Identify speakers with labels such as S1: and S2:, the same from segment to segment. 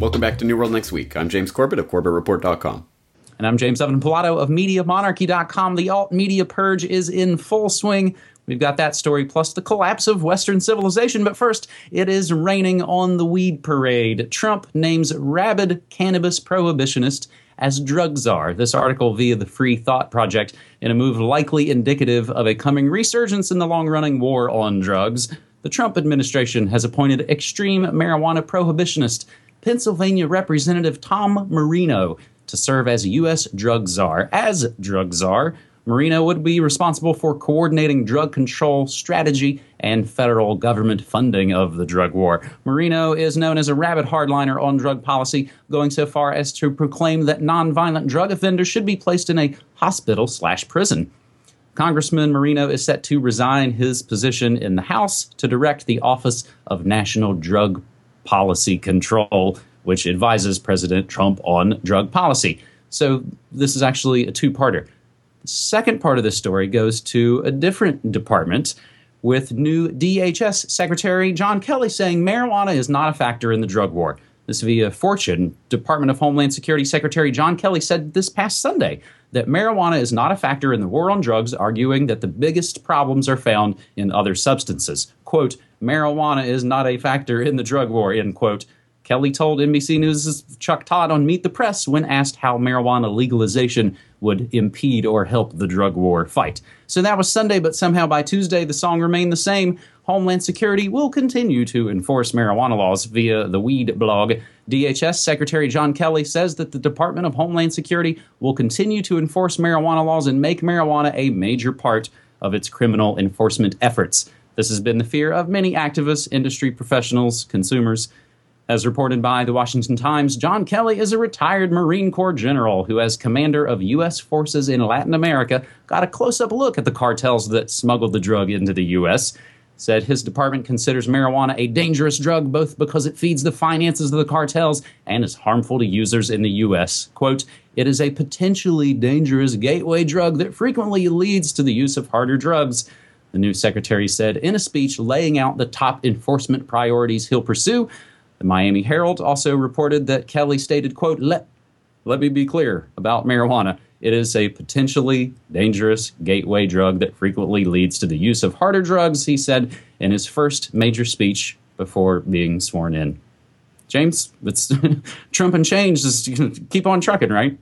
S1: Welcome back to New World Next Week. I'm James Corbett of CorbettReport.com.
S2: And I'm James Evan Pilato of MediaMonarchy.com. The alt-media purge is in full swing. We've got that story, plus the collapse of Western civilization. But first, it is raining on the weed parade. Trump names rabid cannabis prohibitionist as drug czar. This article via the Free Thought Project, in a move likely indicative of a coming resurgence in the long-running war on drugs. The Trump administration has appointed extreme marijuana prohibitionist Pennsylvania Representative Tom Marino to serve as U.S. drug czar. As drug czar, Marino would be responsible for coordinating drug control strategy and federal government funding of the drug war. Marino is known as a rabid hardliner on drug policy, going so far as to proclaim that nonviolent drug offenders should be placed in a hospital/prison. Congressman Marino is set to resign his position in the House to direct the Office of National Drug Policy Control, which advises President Trump on drug policy. So this is actually a two-parter. The second part of this story goes to a different department, with new DHS Secretary John Kelly saying marijuana is not a factor in the drug war. This via Fortune. Department of Homeland Security Secretary John Kelly said this past Sunday that marijuana is not a factor in the war on drugs, arguing that the biggest problems are found in other substances. Quote, marijuana is not a factor in the drug war, end quote. Kelly told NBC News' Chuck Todd on Meet the Press when asked how marijuana legalization would impede or help the drug war fight. So that was Sunday, but somehow by Tuesday the song remained the same. Homeland Security will continue to enforce marijuana laws via the Weed blog. DHS Secretary John Kelly says that the Department of Homeland Security will continue to enforce marijuana laws and make marijuana a major part of its criminal enforcement efforts. This has been the fear of many activists, industry professionals, consumers. As reported by the Washington Times, John Kelly is a retired Marine Corps general who, as commander of U.S. forces in Latin America, got a close-up look at the cartels that smuggled the drug into the U.S., said his department considers marijuana a dangerous drug both because it feeds the finances of the cartels and is harmful to users in the U.S. Quote, it is a potentially dangerous gateway drug that frequently leads to the use of harder drugs, the new secretary said in a speech laying out the top enforcement priorities he'll pursue. The Miami Herald also reported that Kelly stated, quote, let me be clear about marijuana. It is a potentially dangerous gateway drug that frequently leads to the use of harder drugs, he said in his first major speech before being sworn in. James, it's Trump and change. Just keep on trucking, right?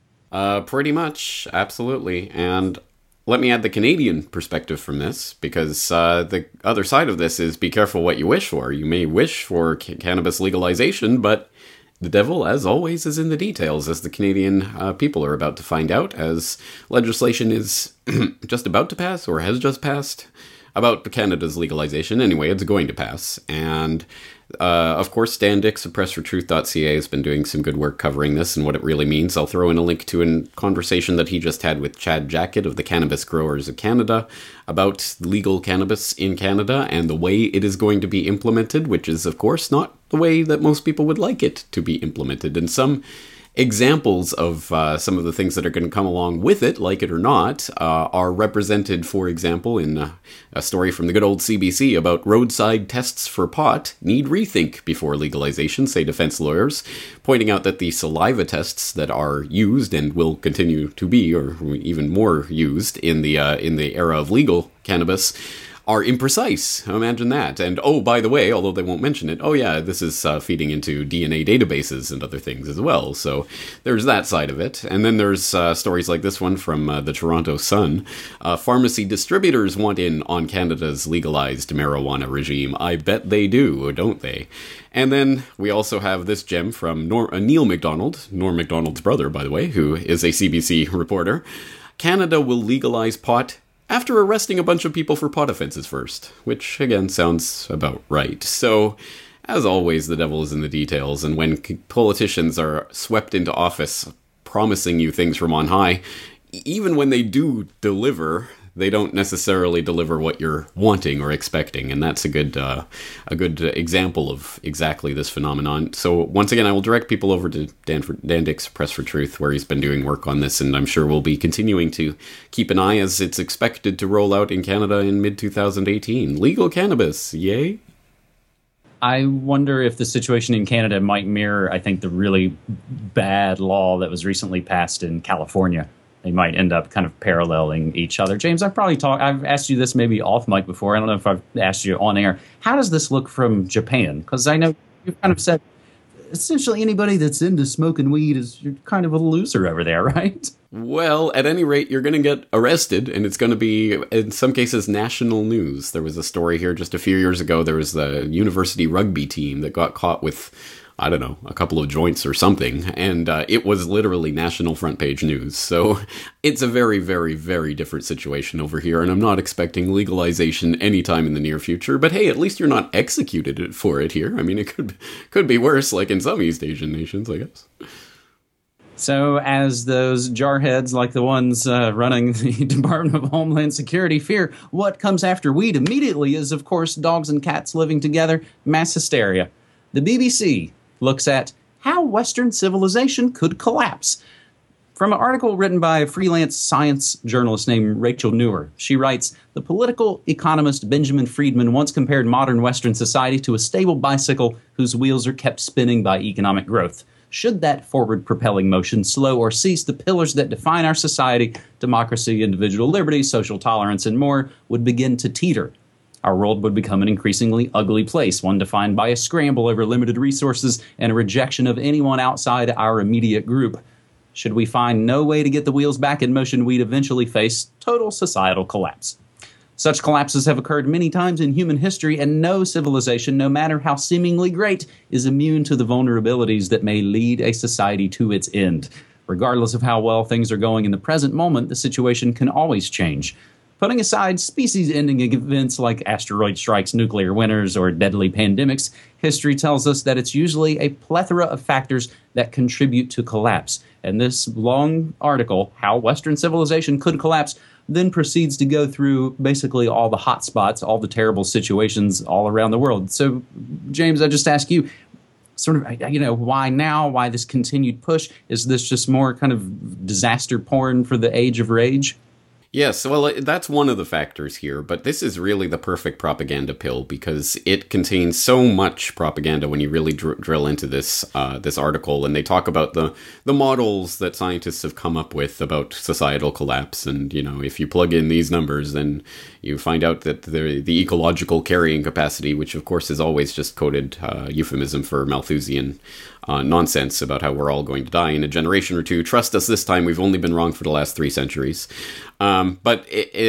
S1: Pretty much. Absolutely. And let me add the Canadian perspective from this, because the other side of this is be careful what you wish for. You may wish for cannabis legalization, but the devil, as always, is in the details, as the Canadian people are about to find out, as legislation is just about to pass, or has just passed, about Canada's legalization. Anyway, it's going to pass. And, of course, Dan Dix of PressForTruth.ca has been doing some good work covering this and what it really means. I'll throw in a link to a conversation that he just had with Chad Jackett of the Cannabis Growers of Canada about legal cannabis in Canada and the way it is going to be implemented, which is, of course, not the way that most people would like it to be implemented. And some examples of some of the things that are going to come along with it, like it or not, are represented, for example, in a story from the good old CBC about roadside tests for pot need rethink before legalization, say defense lawyers, pointing out that the saliva tests that are used and will continue to be, or even more used in the era of legal cannabis, are imprecise. Imagine that. And oh, by the way, although they won't mention it, oh yeah, this is feeding into DNA databases and other things as well. So there's that side of it. And then there's stories like this one from the Toronto Sun. Pharmacy distributors want in on Canada's legalized marijuana regime. I bet they do, don't they? And then we also have this gem from Neil MacDonald, Norm MacDonald's brother, by the way, who is a CBC reporter. Canada will legalize pot after arresting a bunch of people for pot offenses first, which, again, sounds about right. So, as always, the devil is in the details, and when politicians are swept into office promising you things from on high, even when they do deliver, they don't necessarily deliver what you're wanting or expecting, and that's a good example of exactly this phenomenon. So once again, I will direct people over to Dan Dix, Press for Truth, where he's been doing work on this, and I'm sure we'll be continuing to keep an eye as it's expected to roll out in Canada in mid-2018. Legal cannabis, yay?
S2: I wonder if the situation in Canada might mirror, I think, the really bad law that was recently passed in California. They might end up kind of paralleling each other. James, I've asked you this maybe off mic before. I don't know if I've asked you on air. How does this look from Japan? Because I know you've kind of said essentially anybody that's into smoking weed you're kind of a loser over there, right?
S1: Well, at any rate, you're going to get arrested, and it's going to be, in some cases, national news. There was a story here just a few years ago. There was the university rugby team that got caught with, I don't know, a couple of joints or something, and it was literally national front page news. So it's a very, very, very different situation over here, and I'm not expecting legalization anytime in the near future. But hey, at least you're not executed for it here. I mean, it could be worse, like in some East Asian nations, I guess.
S2: So as those jarheads like the ones running the Department of Homeland Security fear, what comes after weed immediately is, of course, dogs and cats living together, mass hysteria. The BBC looks at how Western civilization could collapse. From an article written by a freelance science journalist named Rachel Newer, she writes, the political economist Benjamin Friedman once compared modern Western society to a stable bicycle whose wheels are kept spinning by economic growth. Should that forward-propelling motion slow or cease, the pillars that define our society, democracy, individual liberty, social tolerance, and more, would begin to teeter. Our world would become an increasingly ugly place, one defined by a scramble over limited resources and a rejection of anyone outside our immediate group. Should we find no way to get the wheels back in motion, we'd eventually face total societal collapse. Such collapses have occurred many times in human history, and no civilization, no matter how seemingly great, is immune to the vulnerabilities that may lead a society to its end. Regardless of how well things are going in the present moment, the situation can always change. Putting aside species-ending events like asteroid strikes, nuclear winters, or deadly pandemics, history tells us that it's usually a plethora of factors that contribute to collapse. And this long article, How Western Civilization Could Collapse, then proceeds to go through basically all the hot spots, all the terrible situations all around the world. So, James, I just ask you, sort of, why now? Why this continued push? Is this just more kind of disaster porn for the age of rage?
S1: Yes, well, that's one of the factors here, but this is really the perfect propaganda pill because it contains so much propaganda when you really drill into this this article, and they talk about the models that scientists have come up with about societal collapse, and if you plug in these numbers, then you find out that the ecological carrying capacity, which of course is always just coded euphemism for Malthusian nonsense about how we're all going to die in a generation or two. Trust us, this time we've only been wrong for the last 3 centuries. But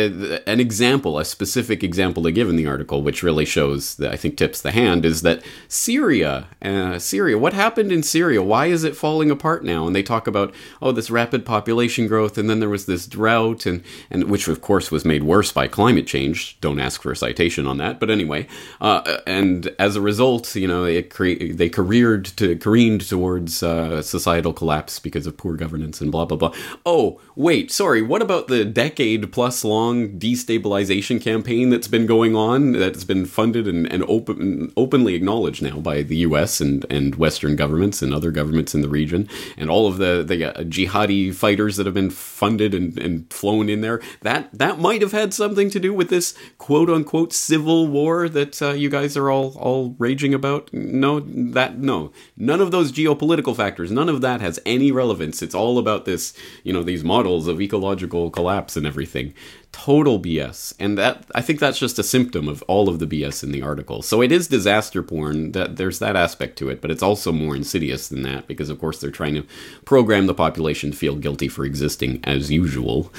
S1: an example, a specific example they give in the article, which really shows that I think tips the hand, is that Syria, what happened in Syria? Why is it falling apart now? And they talk about, this rapid population growth, and then there was this drought, and which of course was made worse by climate change. Don't ask for a citation on that, but anyway. And as a result, they careened towards societal collapse because of poor governance and blah, blah, blah. Oh, wait, sorry, what about the decade-plus long destabilization campaign that's been going on, that's been funded and openly acknowledged now by the U.S. and Western governments and other governments in the region, and all of the jihadi fighters that have been funded and flown in there? That might have had something to do with this quote-unquote civil war that you guys are all raging about? No. None of those geopolitical factors, none of that has any relevance. It's all about this, these models of ecological collapse and everything. Total BS. And that, I think that's just a symptom of all of the BS in the article. So it is disaster porn, that there's that aspect to it, but it's also more insidious than that, because of course they're trying to program the population to feel guilty for existing as usual.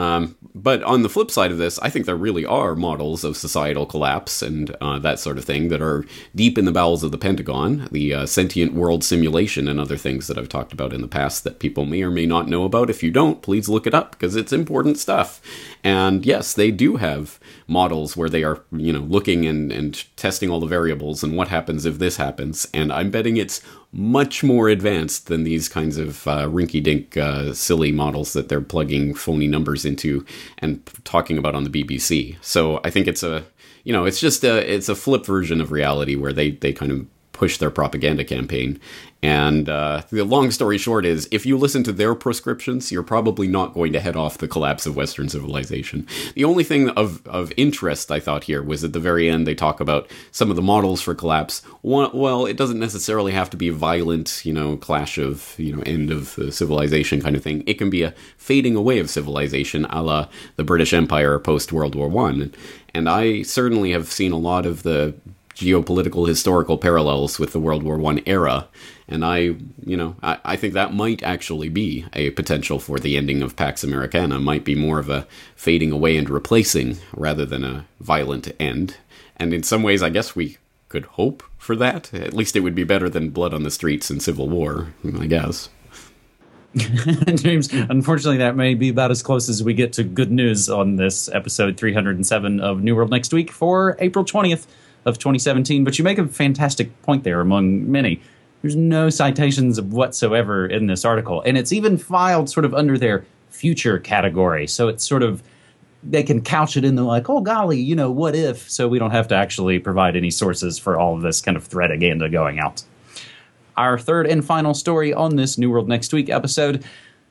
S1: But on the flip side of this, I think there really are models of societal collapse and that sort of thing that are deep in the bowels of the Pentagon, the sentient world simulation and other things that I've talked about in the past that people may or may not know about. If you don't, please look it up, because it's important stuff. And yes, they do have models where they are, looking and testing all the variables and what happens if this happens. And I'm betting it's much more advanced than these kinds of rinky-dink silly models that they're plugging phony numbers into and talking about on the BBC. So I think it's a, it's a flip version of reality where they kind of push their propaganda campaign. And the long story short is, if you listen to their prescriptions, you're probably not going to head off the collapse of Western civilization. The only thing of interest, I thought, here was at the very end, they talk about some of the models for collapse. Well, it doesn't necessarily have to be a violent, clash of, end of the civilization kind of thing. It can be a fading away of civilization, a la the British Empire post-World War I. And I certainly have seen a lot of the geopolitical historical parallels with the World War I era. And I think that might actually be a potential for the ending of Pax Americana, might be more of a fading away and replacing rather than a violent end. And in some ways, I guess we could hope for that. At least it would be better than blood on the streets and civil war, I guess.
S2: James, unfortunately, that may be about as close as we get to good news on this episode 307 of New World Next Week for April 20th of 2017. But you make a fantastic point there among many. There's no citations whatsoever in this article, and it's even filed sort of under their future category. So it's sort of, they can couch it in the like, oh golly, what if? So we don't have to actually provide any sources for all of this kind of threadaganda going out. Our third and final story on this New World Next Week episode,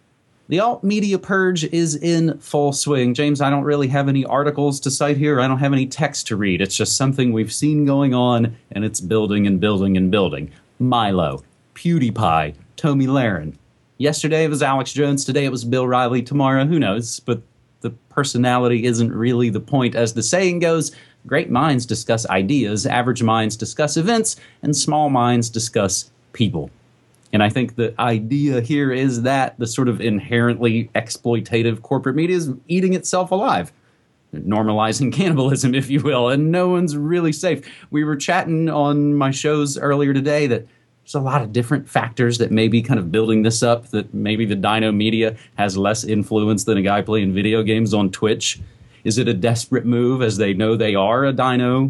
S2: the alt media purge is in full swing. James, I don't really have any articles to cite here. I don't have any text to read. It's just something we've seen going on, and it's building and building and building. Milo, PewDiePie, Tomi Lahren. Yesterday it was Alex Jones. Today it was Bill Riley. Tomorrow, who knows? But the personality isn't really the point. As the saying goes, great minds discuss ideas, average minds discuss events, and small minds discuss people. And I think the idea here is that the sort of inherently exploitative corporate media is eating itself alive. Normalizing cannibalism, if you will, and no one's really safe. We were chatting on my shows earlier today that there's a lot of different factors that may be kind of building this up, that maybe the Dino media has less influence than a guy playing video games on Twitch. Is it a desperate move as they know they are a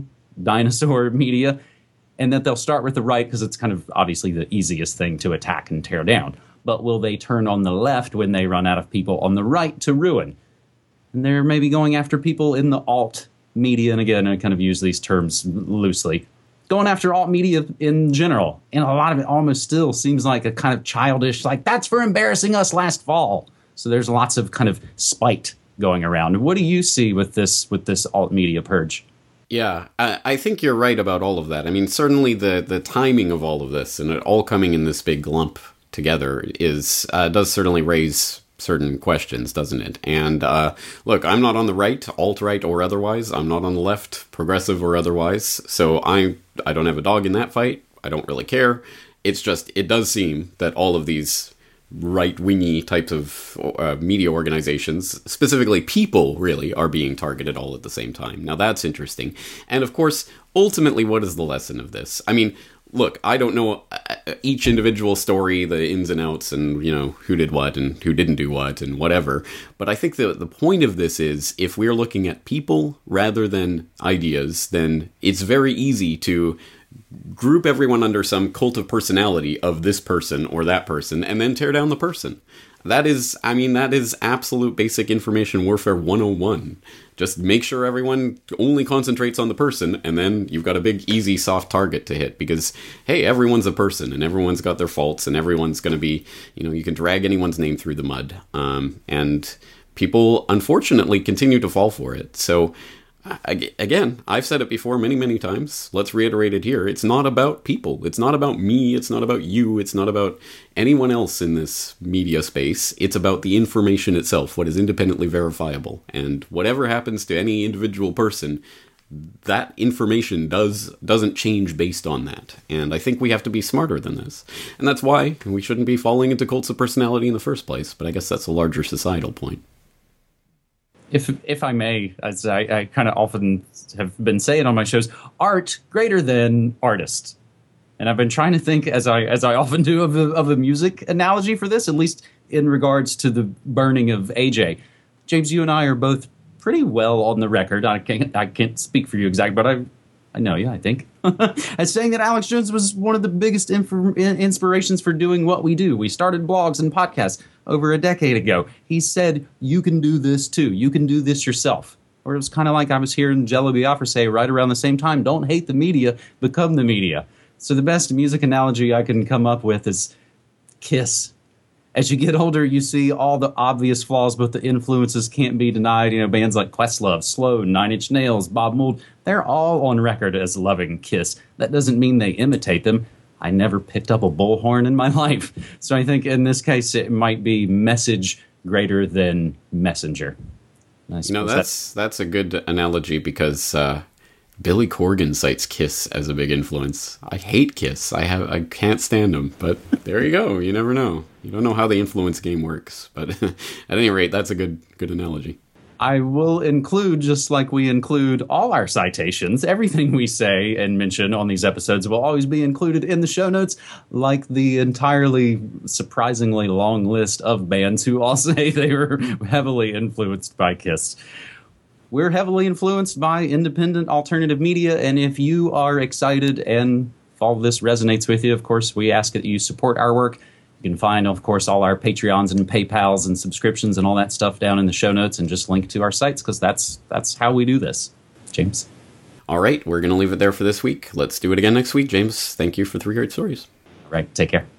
S2: dinosaur media, and that they'll start with the right because it's kind of obviously the easiest thing to attack and tear down? But will they turn on the left when they run out of people on the right to ruin? And they're maybe going after people in the alt media, and again, I kind of use these terms loosely, going after alt media in general. And a lot of it almost still seems like a kind of childish, like, that's for embarrassing us last fall. So there's lots of kind of spite going around. What do you see with this alt media purge?
S1: Yeah, I think you're right about all of that. I mean, certainly the timing of all of this and it all coming in this big lump together does certainly raise certain questions, doesn't it? And look, I'm not on the right, alt-right or otherwise. I'm not on the left, progressive or otherwise. So I don't have a dog in that fight. I don't really care. It's just, it does seem that all of these right-wingy types of media organizations, specifically people, really, are being targeted all at the same time. Now, that's interesting. And, of course, ultimately, what is the lesson of this? I mean, look, I don't know each individual story, the ins and outs, and, who did what and who didn't do what and whatever. But I think the point of this is, if we're looking at people rather than ideas, then it's very easy to group everyone under some cult of personality of this person or that person, and then tear down the person. That is absolute basic information warfare 101. Just make sure everyone only concentrates on the person, and then you've got a big, easy, soft target to hit. Because, hey, everyone's a person, and everyone's got their faults, and everyone's going to be, you can drag anyone's name through the mud. And people, unfortunately, continue to fall for it. So, again, I've said it before many, many times. Let's reiterate it here. It's not about people. It's not about me. It's not about you. It's not about anyone else in this media space. It's about the information itself, what is independently verifiable. And whatever happens to any individual person, that information doesn't change based on that. And I think we have to be smarter than this. And that's why we shouldn't be falling into cults of personality in the first place. But I guess that's a larger societal point.
S2: If I may, as I kind of often have been saying on my shows, art greater than artist. And I've been trying to think, as I often do, of a music analogy for this, at least in regards to the burning of AJ. James, you and I are both pretty well on the record. I can't speak for you exactly, but I know you, I think, as saying that Alex Jones was one of the biggest inspirations for doing what we do. We started blogs and podcasts over a decade ago. He said, you can do this too. You can do this yourself. Or it was kind of like I was hearing Jello Biafra say right around the same time, don't hate the media, become the media. So the best music analogy I can come up with is Kiss. As you get older, you see all the obvious flaws, but the influences can't be denied. You know, bands like Questlove, Sloan, Nine Inch Nails, Bob Mould, they're all on record as loving Kiss. That doesn't mean they imitate them. I never picked up a bullhorn in my life. So I think in this case, it might be message greater than messenger.
S1: That's a good analogy because Billy Corgan cites Kiss as a big influence. I hate Kiss. I can't stand them, but there you go. You never know. You don't know how the influence game works. But at any rate, that's a good analogy.
S2: I will include, just like we include all our citations, everything we say and mention on these episodes will always be included in the show notes, like the entirely surprisingly long list of bands who all say they were heavily influenced by Kiss. We're heavily influenced by independent alternative media, and if you are excited and all of this resonates with you, of course, we ask that you support our work. You can find, of course, all our Patreons and PayPals and subscriptions and all that stuff down in the show notes, and just link to our sites, because that's how we do this. James?
S1: All right, we're going to leave it there for this week. Let's do it again next week, James. Thank you for 3 great stories.
S2: All right, take care.